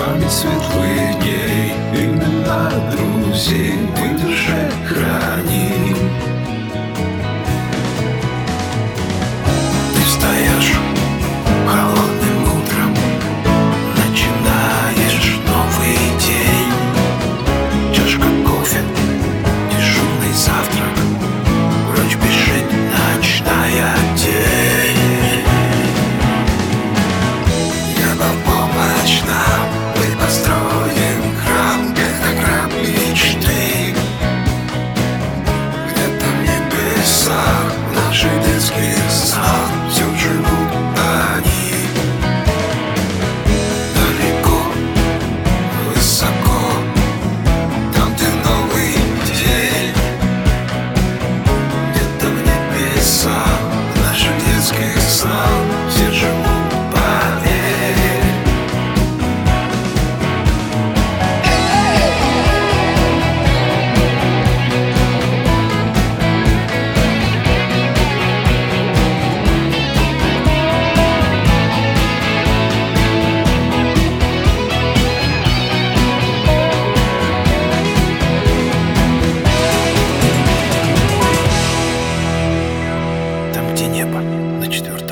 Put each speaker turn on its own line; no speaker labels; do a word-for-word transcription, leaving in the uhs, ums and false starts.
память светлых дней, имена друзей в душе храни. Ты встаешь холодным утром, начинаешь новый день. Чашка кофе, дежурный завтрак, врач пишет ночная тень. Небо в помощь нам, мы построим храм, где-то храм мечты. Где-то в небесах, в наших детских снах все живут они. Далеко, высоко, там, где новый день. Где-то в небесах, в наших детских снах все живут, поверь. Там, где небо на четвертом